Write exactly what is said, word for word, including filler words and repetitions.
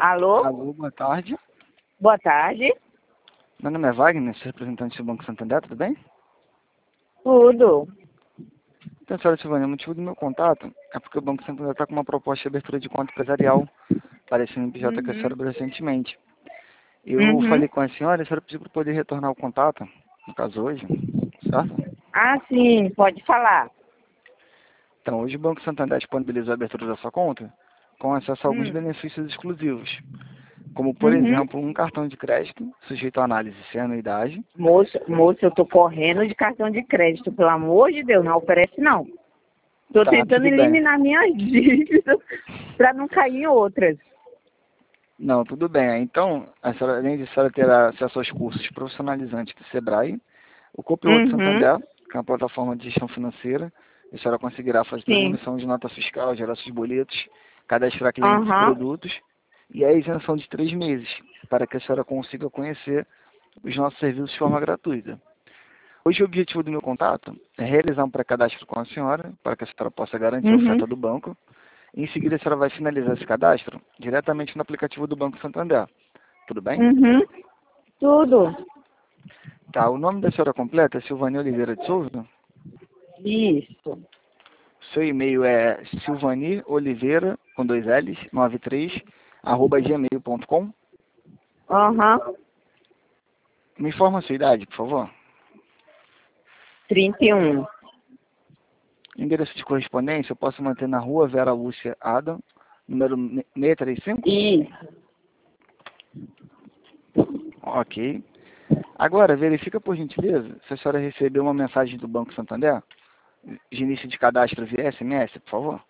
Alô? Alô, boa tarde. Boa tarde. Meu nome é Wagner, sou representante do Banco Santander, tudo bem? Tudo. Então, senhora Silvânia, o motivo do meu contato é porque o Banco Santander está com uma proposta de abertura de conta empresarial para esse M P J que a senhora Uhum. abriu recentemente. Eu Uhum. falei com a senhora e a senhora pediu para poder retornar o contato, no caso hoje, certo? Ah, sim, pode falar. Então, hoje o Banco Santander disponibilizou a abertura da sua conta com acesso a alguns Hum. benefícios exclusivos, como, por Uhum. exemplo, um cartão de crédito sujeito à análise sem anuidade. Moço, moço, eu tô correndo de cartão de crédito, pelo amor de Deus, não oferece não. Tô Tá, tentando tudo bem. eliminar minhas dívidas para não cair em outras. Não, tudo bem. Então, a senhora, além de a senhora ter acesso aos cursos profissionalizantes do Sebrae, o Copiloto Uhum. Santander, que é uma plataforma de gestão financeira, a senhora conseguirá fazer toda a Sim. emissão de nota fiscal, gerar seus boletos, cadastrar clientes e Aham. produtos, e a isenção de três meses, para que a senhora consiga conhecer os nossos serviços de forma gratuita. Hoje o objetivo do meu contato é realizar um pré-cadastro com a senhora, para que a senhora possa garantir a Uhum. oferta do banco. Em seguida, a senhora vai finalizar esse cadastro diretamente no aplicativo do Banco Santander. Tudo bem? Uhum. Tudo. Tá, o nome da senhora completa é Silvânia Oliveira de Souza. Isso. Seu e-mail é silvanioliveira, com dois L's, noventa e três, arroba gmail ponto com. Aham. Me informa a sua idade, por favor. trinta e um. Endereço de correspondência eu posso manter na rua Vera Lúcia Adam, número seiscentos e trinta e cinco? Isso. Ok. Agora, verifica por gentileza se a senhora recebeu uma mensagem do Banco Santander de início de cadastro via S M S, por favor.